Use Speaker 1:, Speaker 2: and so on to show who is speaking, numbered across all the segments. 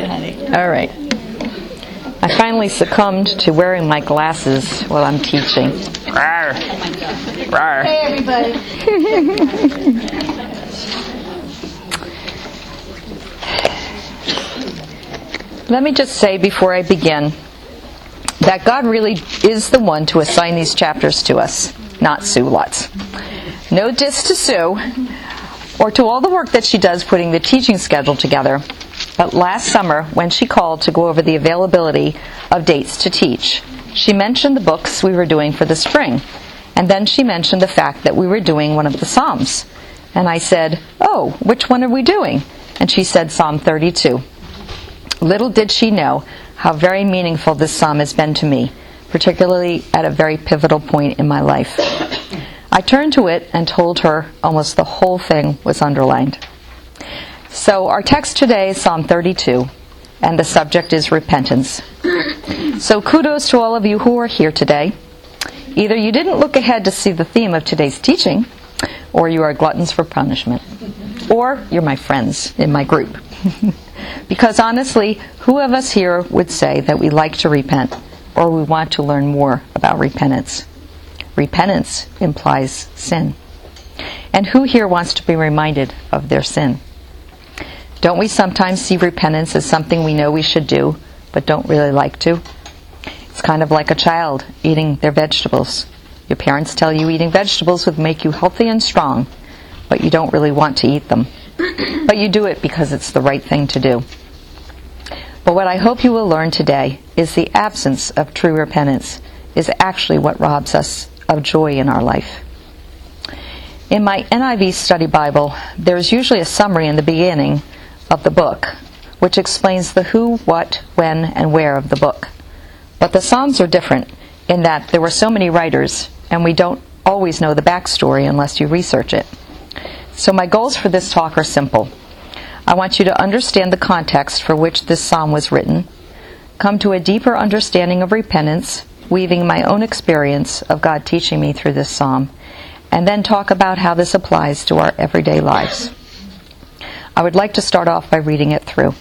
Speaker 1: right, honey.
Speaker 2: All right. I finally succumbed to wearing my glasses while I'm teaching. Rawr. Rawr.
Speaker 1: Hey, everybody.
Speaker 2: Let me just say before I begin that God really is the one to assign these chapters to us, not Sue Lutz. No diss to Sue, or to all the work that she does putting the teaching schedule together. But last summer, when she called to go over the availability of dates to teach, she mentioned the books we were doing for the spring. And then she mentioned the fact that we were doing one of the Psalms. And I said, "Oh, which one are we doing?" And she said Psalm 32. Little did she know how very meaningful this psalm has been to me, particularly at a very pivotal point in my life. I turned to it and told her almost the whole thing was underlined. So our text today is Psalm 32, and the subject is repentance. So kudos to all of you who are here today. Either you didn't look ahead to see the theme of today's teaching, or you are gluttons for punishment, or you're my friends in my group. Because honestly, who of us here would say that we like to repent, or we want to learn more about repentance? Repentance implies sin. And who here wants to be reminded of their sin? Don't we sometimes see repentance as something we know we should do, but don't really like to? It's kind of like a child eating their vegetables. Your parents tell you eating vegetables would make you healthy and strong, but you don't really want to eat them. But you do it because it's the right thing to do. But what I hope you will learn today is the absence of true repentance is actually what robs us of joy in our life. In my NIV study Bible, there is usually a summary in the beginning of the book, which explains the who, what, when, and where of the book. But the Psalms are different in that there were so many writers, and we don't always know the backstory unless you research it. So my goals for this talk are simple. I want you to understand the context for which this psalm was written, come to a deeper understanding of repentance, weaving my own experience of God teaching me through this psalm, and then talk about how this applies to our everyday lives. I would like to start off by reading it through.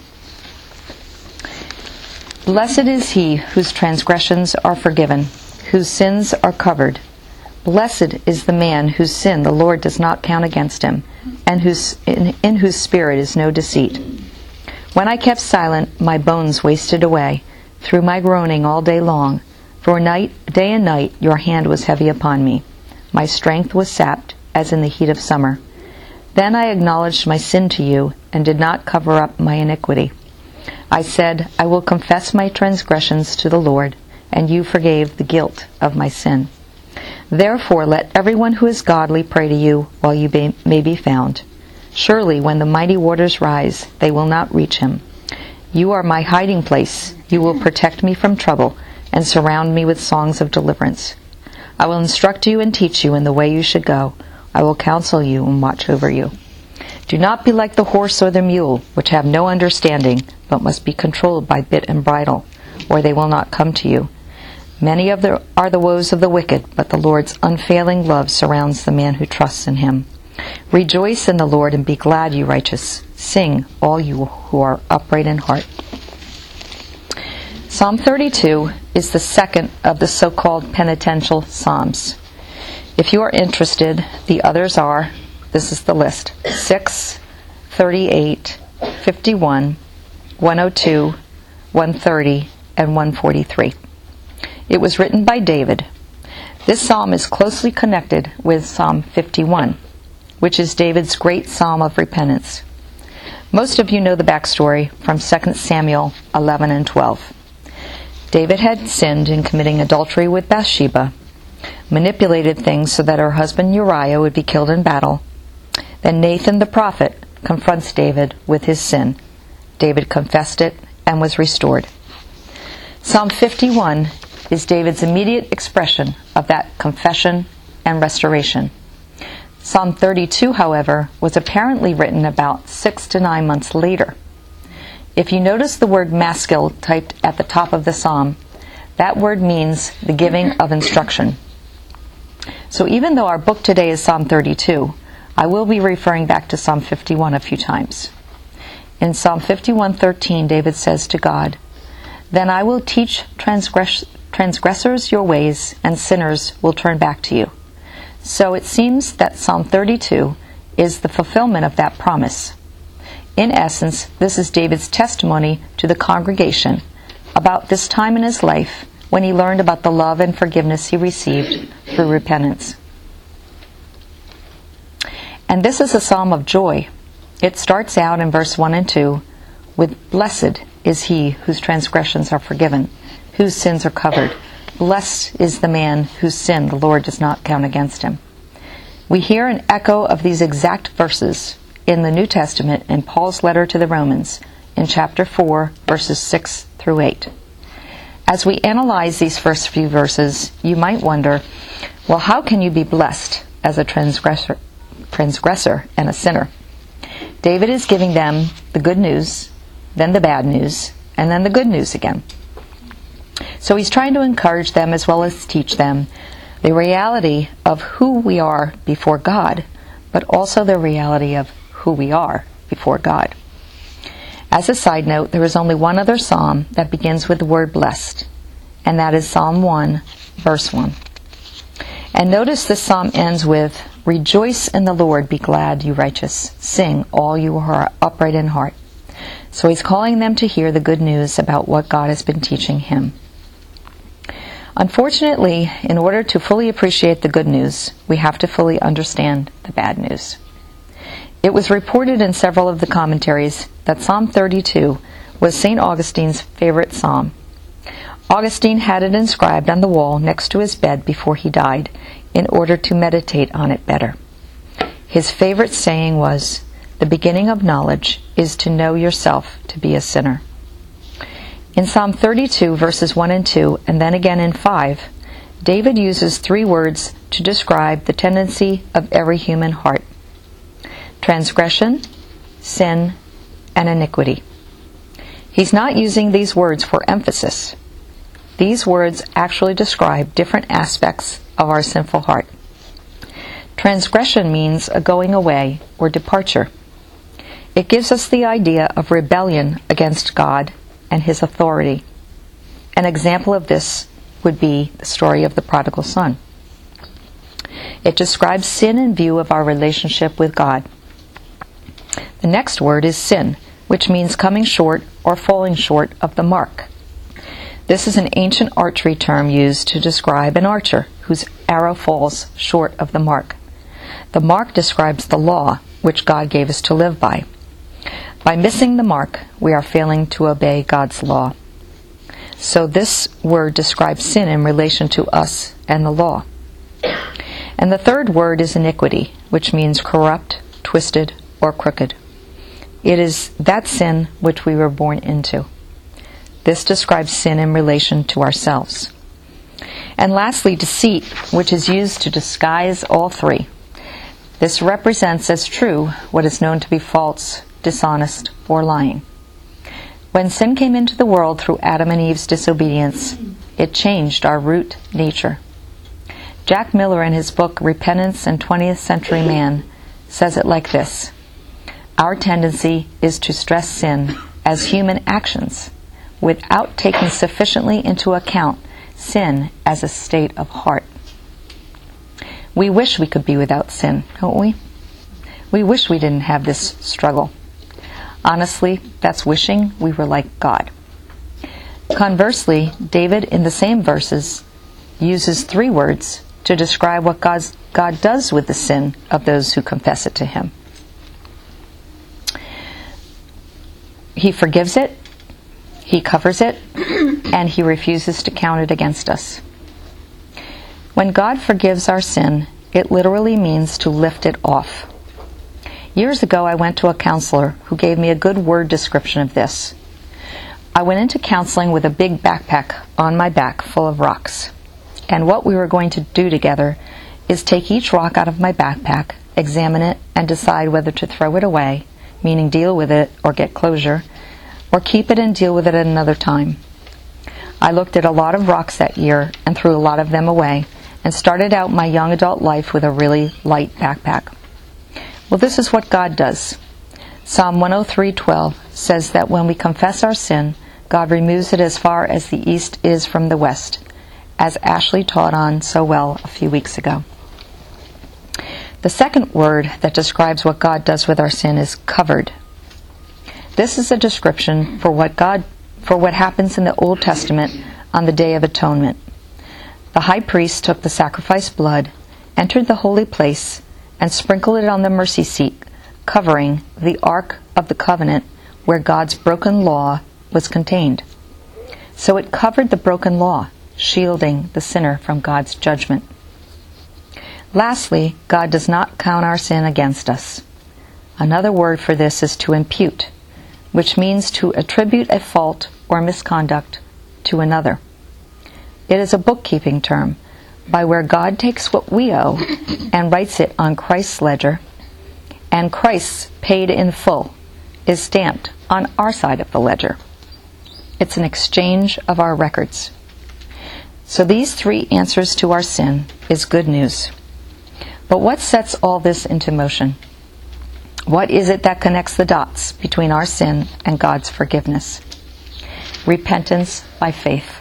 Speaker 2: Blessed is he whose transgressions are forgiven, whose sins are covered. Blessed is the man whose sin the Lord does not count against him, and in whose spirit is no deceit. When I kept silent, my bones wasted away, through my groaning all day long. For day and night your hand was heavy upon me. My strength was sapped, as in the heat of summer. Then I acknowledged my sin to you, and did not cover up my iniquity. I said, I will confess my transgressions to the Lord, and you forgave the guilt of my sin. Therefore let everyone who is godly pray to you while you may be found. Surely when the mighty waters rise, they will not reach him. You are my hiding place. You will protect me from trouble, and surround me with songs of deliverance. I will instruct you and teach you in the way you should go. I will counsel you and watch over you. Do not be like the horse or the mule, which have no understanding, but must be controlled by bit and bridle, or they will not come to you. Many are the woes of the wicked, but the Lord's unfailing love surrounds the man who trusts in him. Rejoice in the Lord and be glad, you righteous. Sing, all you who are upright in heart. Psalm 32 is the second of the so-called penitential psalms. If you are interested, the others are, this is the list, 6, 38, 51, 102, 130, and 143. It was written by David. This psalm is closely connected with Psalm 51, which is David's great psalm of repentance. Most of you know the backstory from 2 Samuel 11 and 12. David had sinned in committing adultery with Bathsheba, manipulated things so that her husband Uriah would be killed in battle. Then Nathan the prophet confronts David with his sin. David confessed it and was restored. Psalm 51 is David's immediate expression of that confession and restoration. Psalm 32, however, was apparently written about 6 to 9 months later. If you notice the word maskil typed at the top of the psalm, that word means the giving of instruction. So even though our book today is Psalm 32, I will be referring back to Psalm 51 a few times. In Psalm 51:13, David says to God, "Then I will teach transgressors your ways, and sinners will turn back to you." So it seems that Psalm 32 is the fulfillment of that promise. In essence, this is David's testimony to the congregation about this time in his life when he learned about the love and forgiveness he received through repentance. And this is a psalm of joy. It starts out in verse 1 and 2 with, "Blessed is he whose transgressions are forgiven, whose sins are covered. Blessed is the man whose sin the Lord does not count against him." We hear an echo of these exact verses in the New Testament in Paul's letter to the Romans in chapter 4, verses 6 through 8. As we analyze these first few verses, you might wonder, well, how can you be blessed as a transgressor and a sinner? David is giving them the good news, then the bad news, and then the good news again. So he's trying to encourage them as well as teach them the reality of who we are before God, but also the reality of who we are before God. As a side note, there is only one other psalm that begins with the word blessed, and that is Psalm 1, verse 1. And notice this psalm ends with, "Rejoice in the Lord, be glad, you righteous. Sing, all you who are upright in heart." So he's calling them to hear the good news about what God has been teaching him. Unfortunately, in order to fully appreciate the good news, we have to fully understand the bad news. It was reported in several of the commentaries that Psalm 32 was St. Augustine's favorite psalm. Augustine had it inscribed on the wall next to his bed before he died in order to meditate on it better. His favorite saying was, "The beginning of knowledge is to know yourself to be a sinner." In Psalm 32, verses 1 and 2, and then again in 5, David uses 3 words to describe the tendency of every human heart: transgression, sin, and iniquity. He's not using these words for emphasis. These words actually describe different aspects of our sinful heart. Transgression means a going away or departure. It gives us the idea of rebellion against God and His authority. An example of this would be the story of the prodigal son. It describes sin in view of our relationship with God. The next word is sin, which means coming short or falling short of the mark. This is an ancient archery term used to describe an archer whose arrow falls short of the mark. The mark describes the law which God gave us to live by. By missing the mark, we are failing to obey God's law. So this word describes sin in relation to us and the law. And the third word is iniquity, which means corrupt, twisted, or crooked. It is that sin which we were born into. This describes sin in relation to ourselves. And lastly, deceit, which is used to disguise all 3. This represents as true what is known to be false, dishonest, or lying. When sin came into the world through Adam and Eve's disobedience, it changed our root nature. Jack Miller, in his book Repentance and 20th Century Man, says it like this: "Our tendency is to stress sin as human actions, without taking sufficiently into account sin as a state of heart." We wish we could be without sin, don't we? We wish we didn't have this struggle. Honestly, that's wishing we were like God. Conversely, David, in the same verses, uses 3 words to describe what God does with the sin of those who confess it to Him. He forgives it, He covers it, and He refuses to count it against us. When God forgives our sin, it literally means to lift it off. Years ago, I went to a counselor who gave me a good word description of this. I went into counseling with a big backpack on my back full of rocks. And what we were going to do together is take each rock out of my backpack, examine it, and decide whether to throw it away, meaning deal with it or get closure, or keep it and deal with it at another time. I looked at a lot of rocks that year and threw a lot of them away, and started out my young adult life with a really light backpack. Well, this is what God does. Psalm 103:12 says that when we confess our sin, God removes it as far as the east is from the west, as Ashley taught on so well a few weeks ago. The second word that describes what God does with our sin is covered. This is a description for what happens in the Old Testament on the Day of Atonement. The high priest took the sacrificed blood, entered the holy place, and sprinkled it on the mercy seat, covering the Ark of the Covenant where God's broken law was contained. So it covered the broken law, shielding the sinner from God's judgment. Lastly, God does not count our sin against us. Another word for this is to impute, which means to attribute a fault or misconduct to another. It is a bookkeeping term by where God takes what we owe and writes it on Christ's ledger, and Christ's paid in full is stamped on our side of the ledger. It's an exchange of our records. So these three answers to our sin is good news. But what sets all this into motion? What is it that connects the dots between our sin and God's forgiveness? Repentance by faith.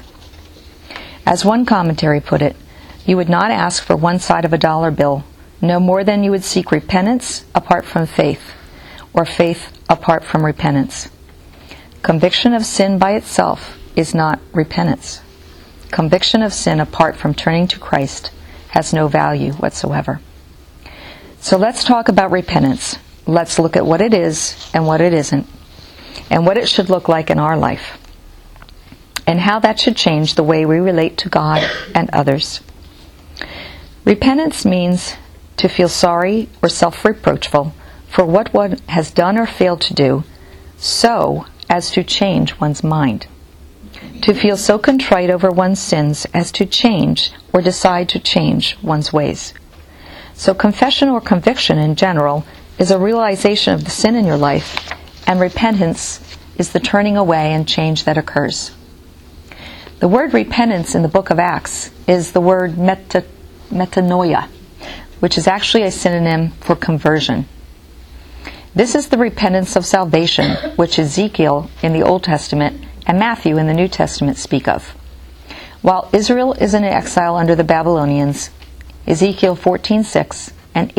Speaker 2: As one commentary put it, you would not ask for one side of a dollar bill, no more than you would seek repentance apart from faith, or faith apart from repentance. Conviction of sin by itself is not repentance. Conviction of sin apart from turning to Christ has no value whatsoever. So let's talk about repentance. Let's look at what it is and what it isn't, and what it should look like in our life, and how that should change the way we relate to God and others. Repentance means to feel sorry or self-reproachful for what one has done or failed to do, so as to change one's mind. To feel so contrite over one's sins as to change or decide to change one's ways. So confession or conviction in general is a realization of the sin in your life, and repentance is the turning away and change that occurs. The word repentance in the book of Acts is the word metanoia, which is actually a synonym for conversion. This is the repentance of salvation, which Ezekiel in the Old Testament and Matthew in the New Testament speak of. While Israel is in exile under the Babylonians, Ezekiel 14:6 and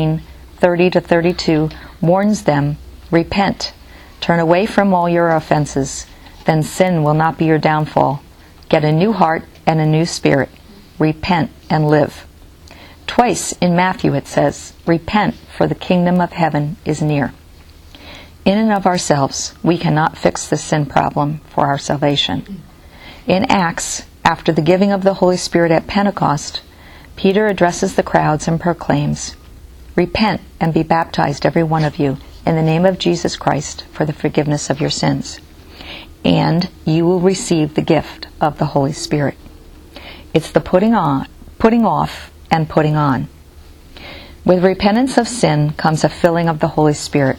Speaker 2: 18:30-32 warns them, repent, turn away from all your offenses, then sin will not be your downfall. Get a new heart and a new spirit. Repent and live. Twice in Matthew it says, repent, for the kingdom of heaven is near. In and of ourselves, we cannot fix the sin problem for our salvation. In Acts, after the giving of the Holy Spirit at Pentecost, Peter addresses the crowds and proclaims, repent and be baptized, every one of you, in the name of Jesus Christ for the forgiveness of your sins, and you will receive the gift of the Holy Spirit. It's the putting off, and putting on. With repentance of sin comes a filling of the Holy Spirit.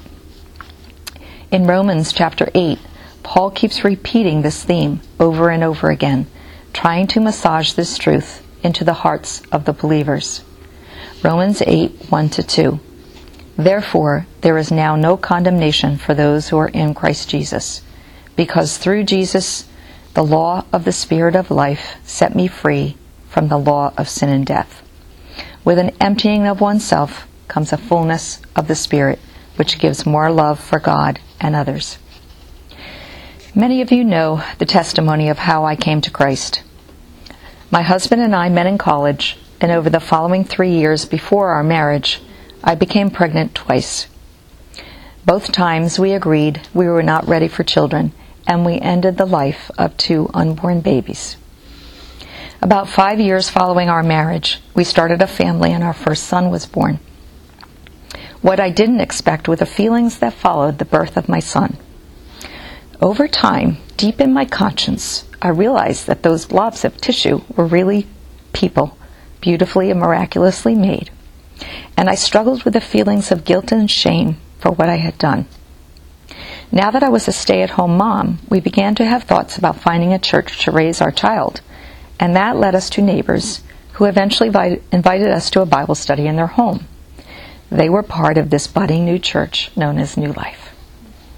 Speaker 2: In Romans chapter 8, Paul keeps repeating this theme over and over again, trying to massage this truth into the hearts of the believers. Romans 8, 1-2. Therefore, there is now no condemnation for those who are in Christ Jesus, because through Jesus, the law of the Spirit of life set me free from the law of sin and death. With an emptying of oneself comes a fullness of the Spirit, which gives more love for God and others. Many of you know the testimony of how I came to Christ. My husband and I met in college, and over the following 3 years before our marriage, I became pregnant twice. Both times we agreed we were not ready for children, and we ended the life of 2 unborn babies. About 5 years following our marriage, we started a family and our first son was born. What I didn't expect were the feelings that followed the birth of my son. Over time, deep in my conscience, I realized that those blobs of tissue were really people, beautifully and miraculously made. And I struggled with the feelings of guilt and shame for what I had done. Now that I was a stay-at-home mom, we began to have thoughts about finding a church to raise our child, and that led us to neighbors who eventually invited us to a Bible study in their home. They were part of this budding new church known as New Life.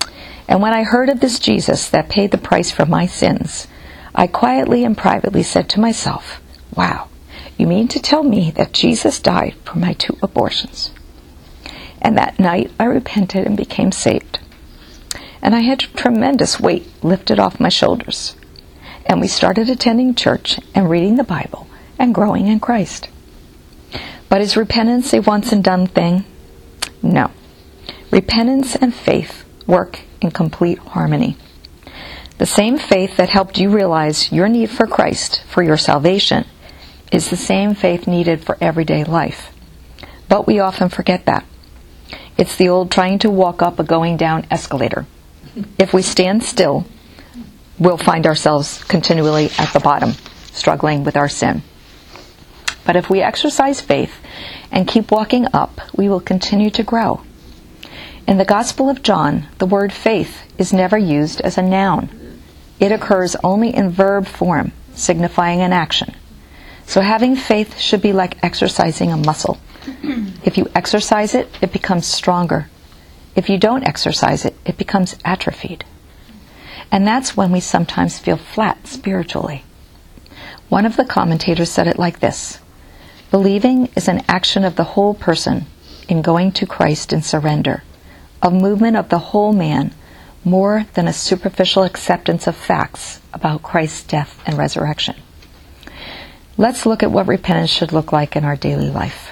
Speaker 2: And when I heard of this Jesus that paid the price for my sins, I quietly and privately said to myself, wow, you mean to tell me that Jesus died for my 2 abortions? And that night I repented and became saved. And I had a tremendous weight lifted off my shoulders. And we started attending church and reading the Bible and growing in Christ. But is repentance a once and done thing? No. Repentance and faith work in complete harmony. The same faith that helped you realize your need for Christ for your salvation is the same faith needed for everyday life. But we often forget that. It's the old trying to walk up a going down escalator. If we stand still, we'll find ourselves continually at the bottom, struggling with our sin. But if we exercise faith and keep walking up, we will continue to grow. In the Gospel of John, the word faith is never used as a noun. It occurs only in verb form, signifying an action. So having faith should be like exercising a muscle. If you exercise it, it becomes stronger. If you don't exercise it, it becomes atrophied. And that's when we sometimes feel flat spiritually. One of the commentators said it like this: believing is an action of the whole person in going to Christ in surrender, a movement of the whole man, more than a superficial acceptance of facts about Christ's death and resurrection. Let's look at what repentance should look like in our daily life.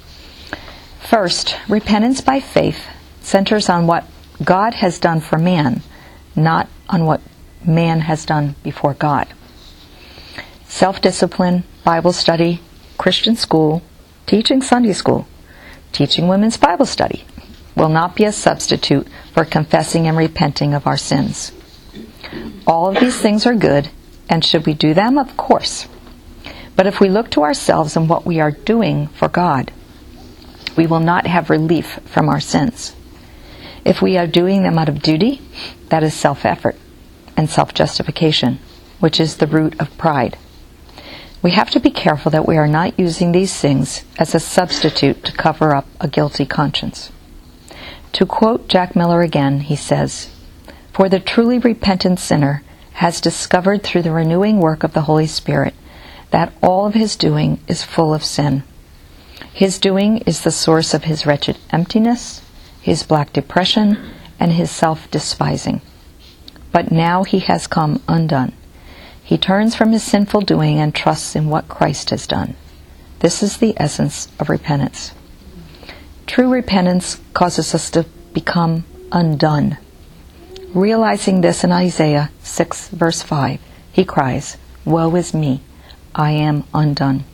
Speaker 2: First, repentance by faith centers on what God has done for man, not on what man has done before God. Self-discipline, Bible study, Christian school, teaching Sunday school, teaching women's Bible study will not be a substitute for confessing and repenting of our sins. All of these things are good, and should we do them? Of course. But if we look to ourselves and what we are doing for God, we will not have relief from our sins. If we are doing them out of duty, that is self-effort and self-justification, which is the root of pride. We have to be careful that we are not using these things as a substitute to cover up a guilty conscience. To quote Jack Miller again, he says, "For the truly repentant sinner has discovered through the renewing work of the Holy Spirit that all of his doing is full of sin. His doing is the source of his wretched emptiness, his black depression, and his self-despising. But now he has come undone. He turns from his sinful doing and trusts in what Christ has done. This is the essence of repentance." True repentance causes us to become undone. Realizing this in Isaiah 6, verse 5, he cries, "Woe is me, I am undone."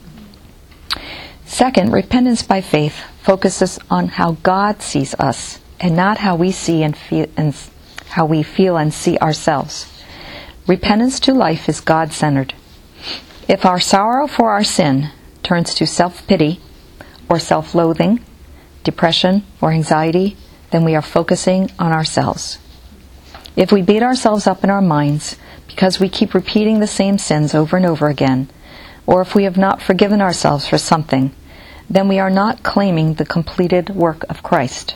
Speaker 2: Second, repentance by faith focuses on how God sees us and not how we see and feel and see ourselves. Repentance to life is God-centered. If our sorrow for our sin turns to self-pity or self-loathing, depression or anxiety, then we are focusing on ourselves. If we beat ourselves up in our minds because we keep repeating the same sins over and over again, or if we have not forgiven ourselves for something, then we are not claiming the completed work of Christ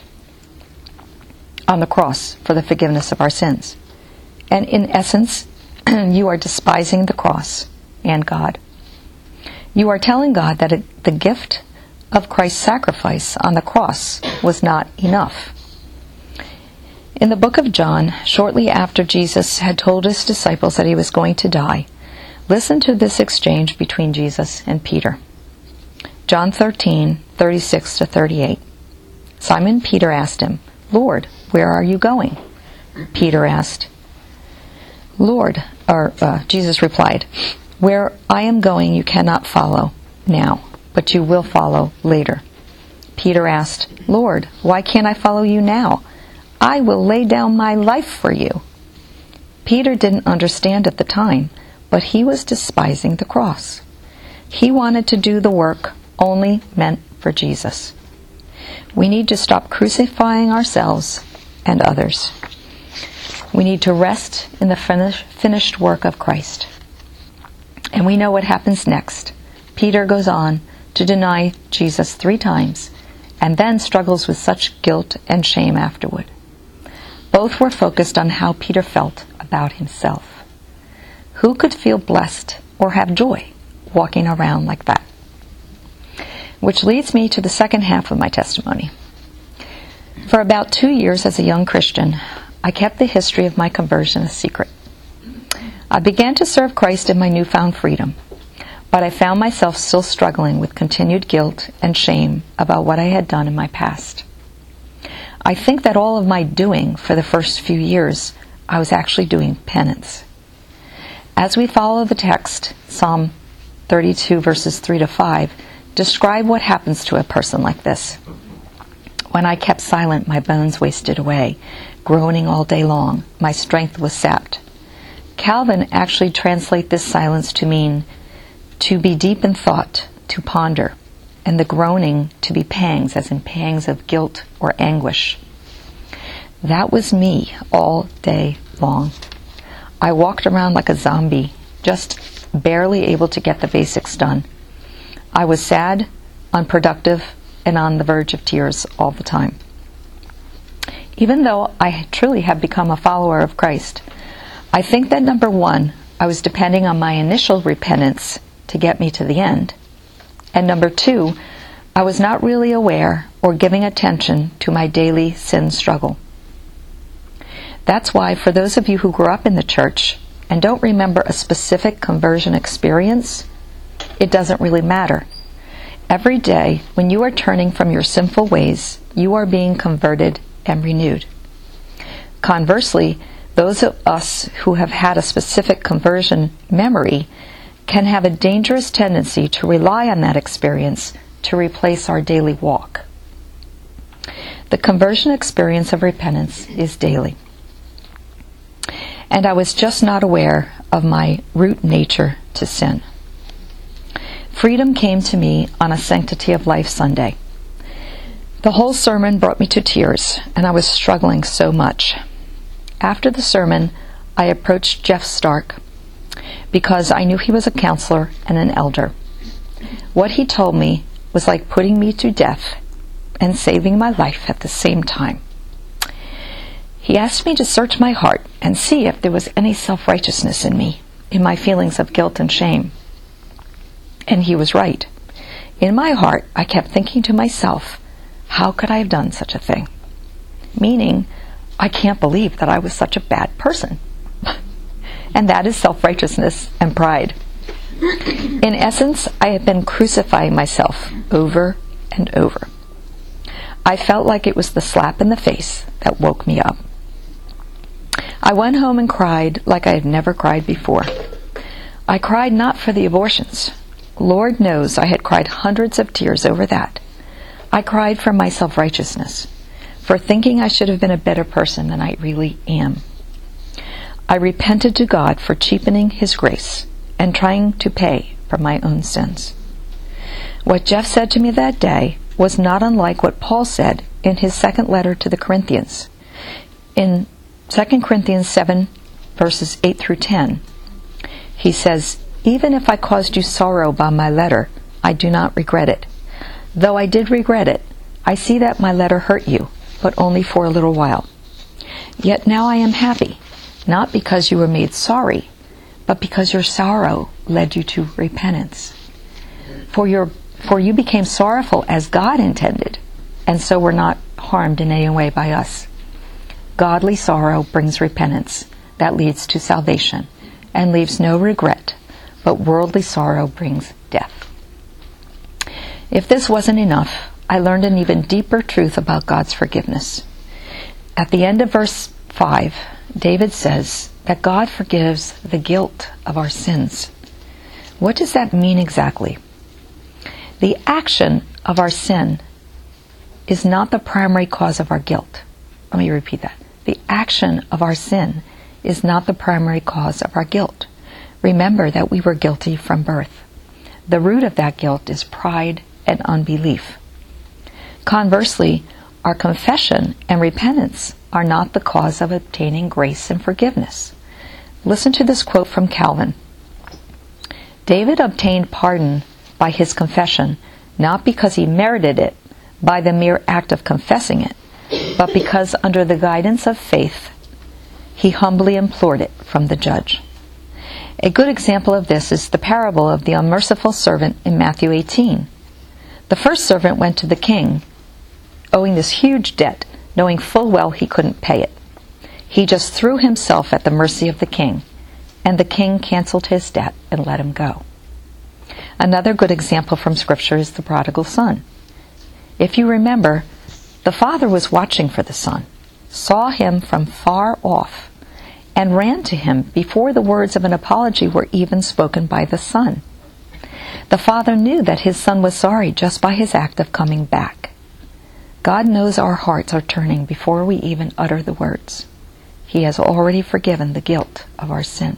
Speaker 2: on the cross for the forgiveness of our sins. And in essence, you are despising the cross and God. You are telling God that the gift of Christ's sacrifice on the cross was not enough. In the book of John, shortly after Jesus had told his disciples that he was going to die, listen to this exchange between Jesus and Peter. John 13:36-38. Simon Peter asked him, "Lord, where are you going?" Peter asked, Jesus replied, "Where I am going you cannot follow now, but you will follow later." Peter asked, "Lord, why can't I follow you now? I will lay down my life for you." Peter didn't understand at the time, but he was despising the cross. He wanted to do the work only meant for Jesus. We need to stop crucifying ourselves and others. We need to rest in the finished work of Christ. And we know what happens next. Peter goes on to deny Jesus 3 times and then struggles with such guilt and shame afterward. Both were focused on how Peter felt about himself. Who could feel blessed or have joy walking around like that? Which leads me to the second half of my testimony. For about 2 years as a young Christian, I kept the history of my conversion a secret. I began to serve Christ in my newfound freedom, but I found myself still struggling with continued guilt and shame about what I had done in my past. I think that all of my doing for the first few years, I was actually doing penance. As we follow the text, Psalm 32 verses 3 to 5, describe what happens to a person like this. When I kept silent, my bones wasted away. Groaning all day long, my strength was sapped. Calvin actually translates this silence to mean to be deep in thought, to ponder, and the groaning to be pangs, as in pangs of guilt or anguish. That was me all day long. I walked around like a zombie, just barely able to get the basics done. I was sad, unproductive, and on the verge of tears all the time. Even though I truly have become a follower of Christ, I think that number one, I was depending on my initial repentance to get me to the end. And number two, I was not really aware or giving attention to my daily sin struggle. That's why for those of you who grew up in the church and don't remember a specific conversion experience, it doesn't really matter. Every day, when you are turning from your sinful ways, you are being converted and renewed. Conversely, those of us who have had a specific conversion memory can have a dangerous tendency to rely on that experience to replace our daily walk. The conversion experience of repentance is daily. And I was just not aware of my root nature to sin. Freedom came to me on a Sanctity of Life Sunday. The whole sermon brought me to tears, and I was struggling so much. After the sermon, I approached Jeff Stark because I knew he was a counselor and an elder. What he told me was like putting me to death and saving my life at the same time. He asked me to search my heart and see if there was any self-righteousness in me, in my feelings of guilt and shame. And he was right. In my heart, I kept thinking to myself, how could I have done such a thing? Meaning, I can't believe that I was such a bad person. And that is self-righteousness and pride. In essence, I have been crucifying myself over and over. I felt like it was the slap in the face that woke me up. I went home and cried like I had never cried before. I cried not for the abortions. Lord knows I had cried hundreds of tears over that. I cried for my self-righteousness, for thinking I should have been a better person than I really am. I repented to God for cheapening His grace and trying to pay for my own sins. What Jeff said to me that day was not unlike what Paul said in his second letter to the Corinthians. In 2 Corinthians 7, verses 8 through 10, he says, "Even if I caused you sorrow by my letter, I do not regret it. Though I did regret it, I see that my letter hurt you, but only for a little while. Yet now I am happy, not because you were made sorry, but because your sorrow led you to repentance. For you became sorrowful as God intended, and so were not harmed in any way by us. Godly sorrow brings repentance that leads to salvation and leaves no regret, but worldly sorrow brings death." If this wasn't enough, I learned an even deeper truth about God's forgiveness. At the end of verse 5, David says that God forgives the guilt of our sins. What does that mean exactly? The action of our sin is not the primary cause of our guilt. Let me repeat that. The action of our sin is not the primary cause of our guilt. Remember that we were guilty from birth. The root of that guilt is pride and unbelief. Conversely, our confession and repentance are not the cause of obtaining grace and forgiveness. Listen to this quote from Calvin. "David obtained pardon by his confession, not because he merited it by the mere act of confessing it, but because under the guidance of faith, he humbly implored it from the judge. A good example of this is the parable of the unmerciful servant in Matthew 18. The first servant went to the king, owing this huge debt, knowing full well he couldn't pay it. He just threw himself at the mercy of the king, and the king canceled his debt and let him go. Another good example from Scripture is the prodigal son. If you remember, the father was watching for the son, saw him from far off, and ran to him before the words of an apology were even spoken by the son. The father knew that his son was sorry just by his act of coming back. God knows our hearts are turning before we even utter the words. He has already forgiven the guilt of our sin.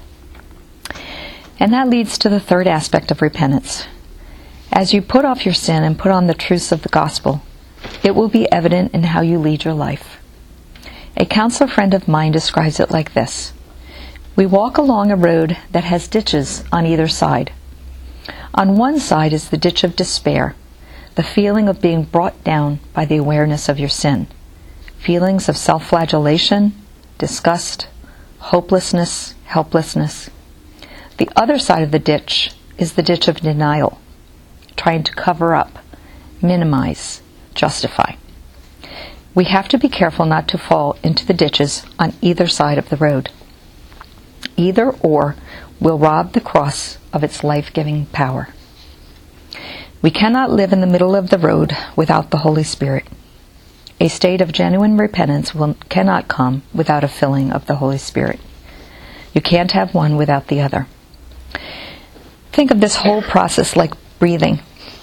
Speaker 2: And that leads to the third aspect of repentance. As you put off your sin and put on the truths of the gospel, it will be evident in how you lead your life. A counselor friend of mine describes it like this. We walk along a road that has ditches on either side. On one side is the ditch of despair, the feeling of being brought down by the awareness of your sin, feelings of self-flagellation, disgust, hopelessness, helplessness. The other side of the ditch is the ditch of denial, trying to cover up, minimize, justify. We have to be careful not to fall into the ditches on either side of the road. Either or will rob the cross of its life-giving power. We cannot live in the middle of the road without the Holy Spirit. A state of genuine repentance cannot come without a filling of the Holy Spirit. You can't have one without the other. Think of this whole process like breathing.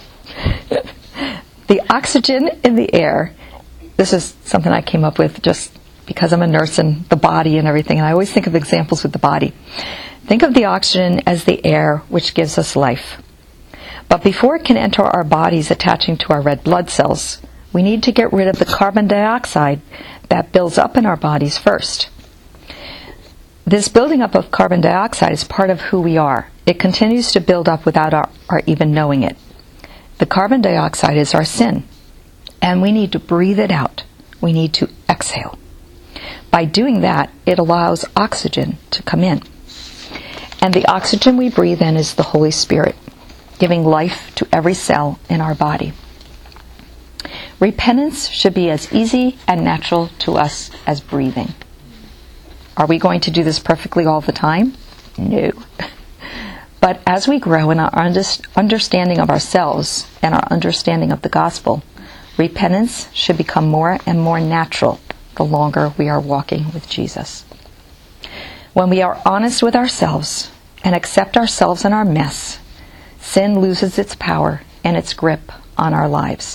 Speaker 2: The oxygen in the air, this is something I came up with just because I'm a nurse and the body and everything, and I always think of examples with the body. Think of the oxygen as the air which gives us life. But before it can enter our bodies attaching to our red blood cells, we need to get rid of the carbon dioxide that builds up in our bodies first. This building up of carbon dioxide is part of who we are. It continues to build up without our even knowing it. The carbon dioxide is our sin, and we need to breathe it out. We need to exhale. By doing that, it allows oxygen to come in. And the oxygen we breathe in is the Holy Spirit, giving life to every cell in our body. Repentance should be as easy and natural to us as breathing. Are we going to do this perfectly all the time? No. But as we grow in our understanding of ourselves and our understanding of the gospel, repentance should become more and more natural the longer we are walking with Jesus. When we are honest with ourselves and accept ourselves in our mess, sin loses its power and its grip on our lives.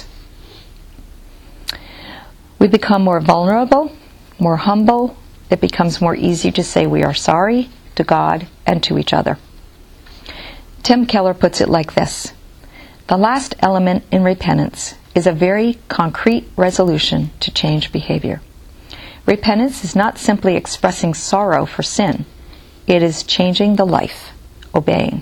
Speaker 2: We become more vulnerable, more humble. It becomes more easy to say we are sorry to God and to each other. Tim Keller puts it like this: the last element in repentance is a very concrete resolution to change behavior. Repentance is not simply expressing sorrow for sin. It is changing the life, obeying.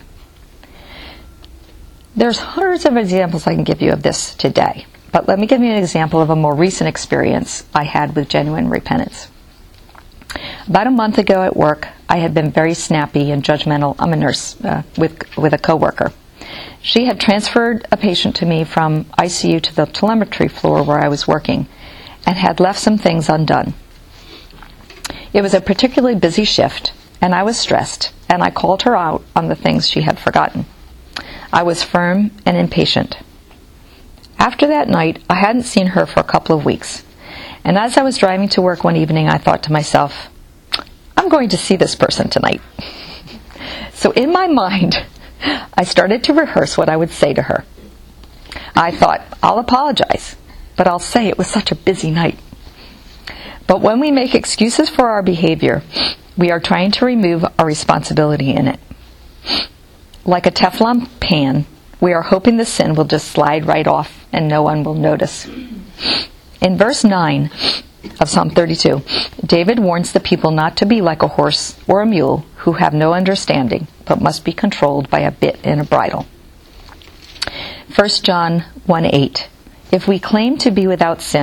Speaker 2: There's hundreds of examples I can give you of this today, but let me give you an example of a more recent experience I had with genuine repentance. About a month ago at work, I had been very snappy and judgmental. I'm a nurse with a coworker. She had transferred a patient to me from ICU to the telemetry floor where I was working and had left some things undone. It was a particularly busy shift, and I was stressed, and I called her out on the things she had forgotten. I was firm and impatient. After that night, I hadn't seen her for a couple of weeks, and as I was driving to work one evening, I thought to myself, I'm going to see this person tonight. So in my mind, I started to rehearse what I would say to her. I thought, I'll apologize, but I'll say it was such a busy night. But when we make excuses for our behavior, we are trying to remove our responsibility in it. Like a Teflon pan, we are hoping the sin will just slide right off and no one will notice. In verse 9 of Psalm 32, David warns the people not to be like a horse or a mule who have no understanding, but must be controlled by a bit and a bridle. 1 John 1:8, if we claim to be without sin,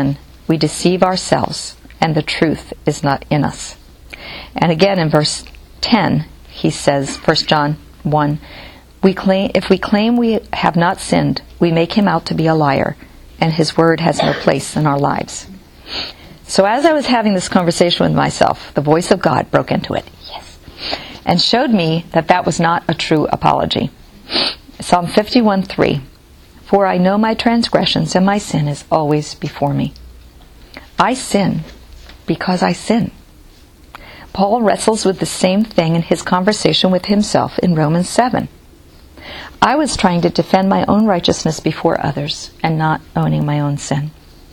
Speaker 2: we deceive ourselves, and the truth is not in us. And again in verse 10, he says, 1 John 1, if we claim we have not sinned, we make him out to be a liar, and his word has no place in our lives. So as I was having this conversation with myself, the voice of God broke into it, yes, and showed me that that was not a true apology. Psalm 51:3, for I know my transgressions, and my sin is always before me. I sin because I sin. Paul wrestles with the same thing in his conversation with himself in Romans 7. I was trying to defend my own righteousness before others and not owning my own sin.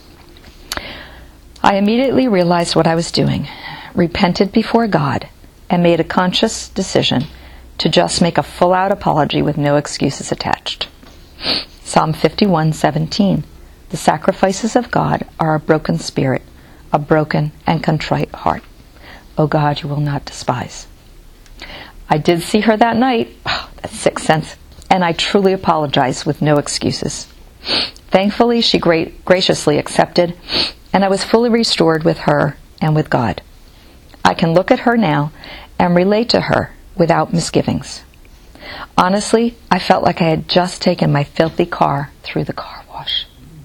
Speaker 2: I immediately realized what I was doing, repented before God, and made a conscious decision to just make a full-out apology with no excuses attached. Psalm 51:17, the sacrifices of God are a broken spirit, a broken and contrite heart. O God, you will not despise. I did see her that night. Oh, that's sixth sense. And I truly apologized with no excuses. Thankfully, she graciously accepted, and I was fully restored with her and with God. I can look at her now and relate to her without misgivings. Honestly, I felt like I had just taken my filthy car through the car wash.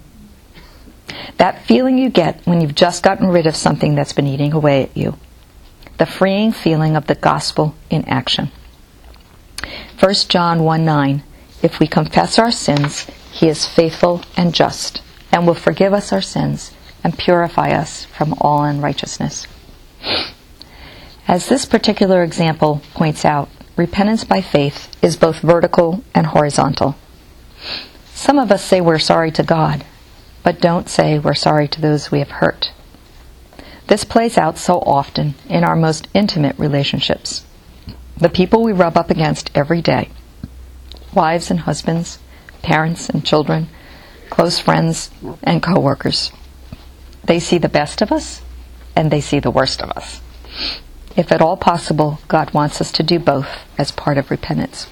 Speaker 2: That feeling you get when you've just gotten rid of something that's been eating away at you. The freeing feeling of the gospel in action. 1 John 1:9, if we confess our sins, he is faithful and just, and will forgive us our sins and purify us from all unrighteousness. As this particular example points out, repentance by faith is both vertical and horizontal. Some of us say we're sorry to God, but don't say we're sorry to those we have hurt. This plays out so often in our most intimate relationships. The people we rub up against every day, wives and husbands, parents and children, close friends and co-workers. They see the best of us, and they see the worst of us. If at all possible, God wants us to do both as part of repentance.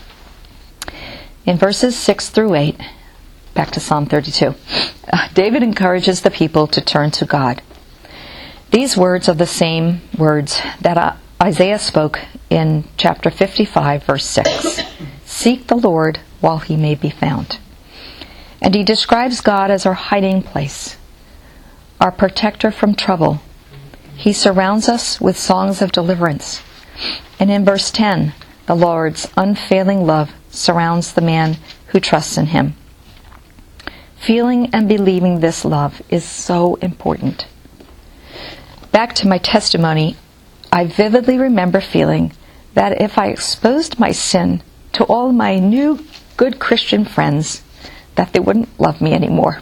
Speaker 2: In verses 6 through 8, back to Psalm 32, David encourages the people to turn to God. These words are the same words that Isaiah spoke in chapter 55, verse 6. Seek the Lord while he may be found. And he describes God as our hiding place, our protector from trouble. He surrounds us with songs of deliverance. And in verse 10, the Lord's unfailing love surrounds the man who trusts in him. Feeling and believing this love is so important. Back to my testimony, I vividly remember feeling that if I exposed my sin to all my new good Christian friends, that they wouldn't love me anymore.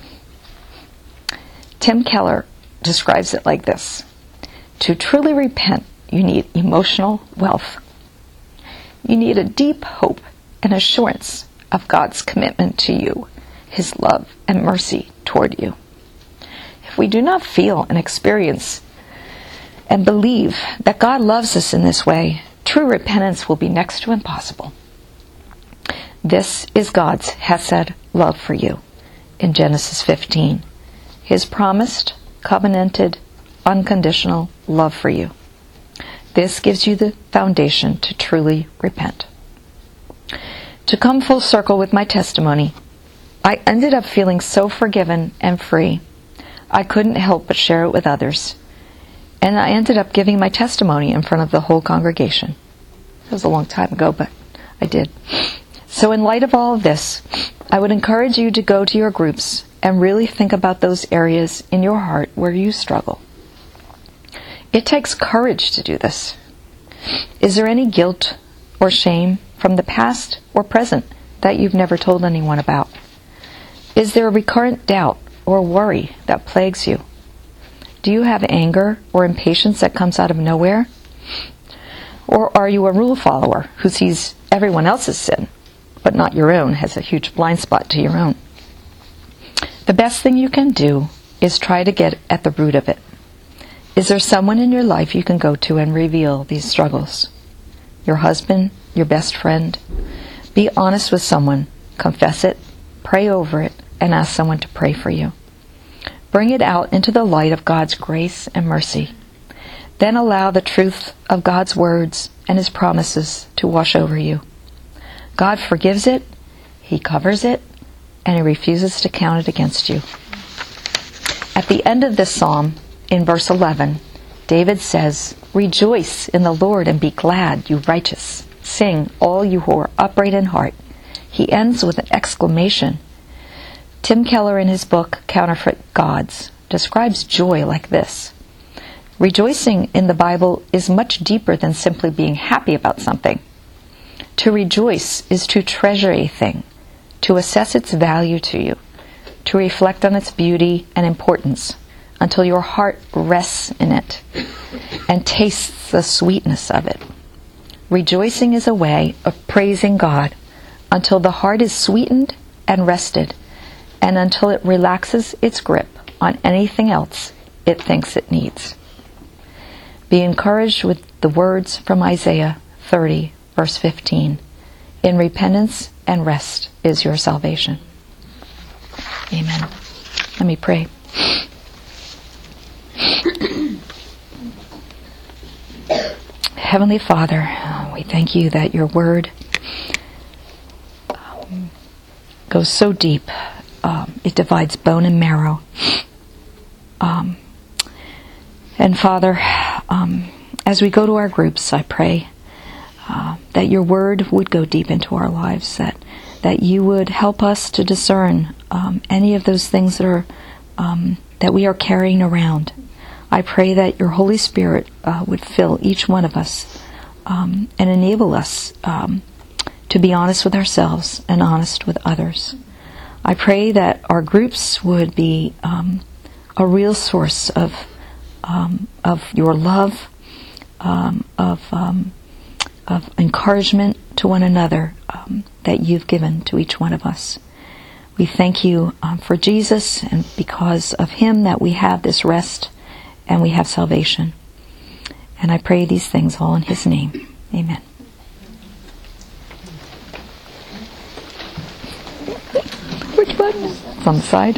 Speaker 2: Tim Keller describes it like this. To truly repent, you need emotional wealth. You need a deep hope and assurance of God's commitment to you, his love and mercy toward you. If we do not feel and experience and believe that God loves us in this way, true repentance will be next to impossible. This is God's Hesed love for you in Genesis 15. His promised, covenanted, unconditional love for you. This gives you the foundation to truly repent. To come full circle with my testimony, I ended up feeling so forgiven and free, I couldn't help but share it with others. And I ended up giving my testimony in front of the whole congregation. It was a long time ago, but I did. So in light of all of this, I would encourage you to go to your groups and really think about those areas in your heart where you struggle. It takes courage to do this. Is there any guilt or shame from the past or present that you've never told anyone about? Is there a recurrent doubt or worry that plagues you? Do you have anger or impatience that comes out of nowhere? Or are you a rule follower who sees everyone else's sin, but not your own, has a huge blind spot to your own? The best thing you can do is try to get at the root of it. Is there someone in your life you can go to and reveal these struggles? Your husband, your best friend? Be honest with someone, confess it, pray over it, and ask someone to pray for you. Bring it out into the light of God's grace and mercy. Then allow the truth of God's words and His promises to wash over you. God forgives it, He covers it, and He refuses to count it against you. At the end of this psalm, in verse 11, David says, "Rejoice in the Lord and be glad, you righteous. Sing, all you who are upright in heart." He ends with an exclamation. Tim Keller, in his book, Counterfeit Gods, describes joy like this. Rejoicing in the Bible is much deeper than simply being happy about something. To rejoice is to treasure a thing, to assess its value to you, to reflect on its beauty and importance until your heart rests in it and tastes the sweetness of it. Rejoicing is a way of praising God until the heart is sweetened and rested, and until it relaxes its grip on anything else it thinks it needs. Be encouraged with the words from Isaiah 30, verse 15. In repentance and rest is your salvation. Amen. Let me pray. Heavenly Father, we thank you that your word goes so deep. It divides bone and marrow. And Father, as we go to our groups, I pray that your word would go deep into our lives, that you would help us to discern any of those things that are that we are carrying around. I pray that your Holy Spirit would fill each one of us and enable us to be honest with ourselves and honest with others. I pray that our groups would be a real source of your love, of encouragement to one another that you've given to each one of us. We thank you for Jesus, and because of him that we have this rest and we have salvation. And I pray these things all in his name. Amen. Which button? It's on the side.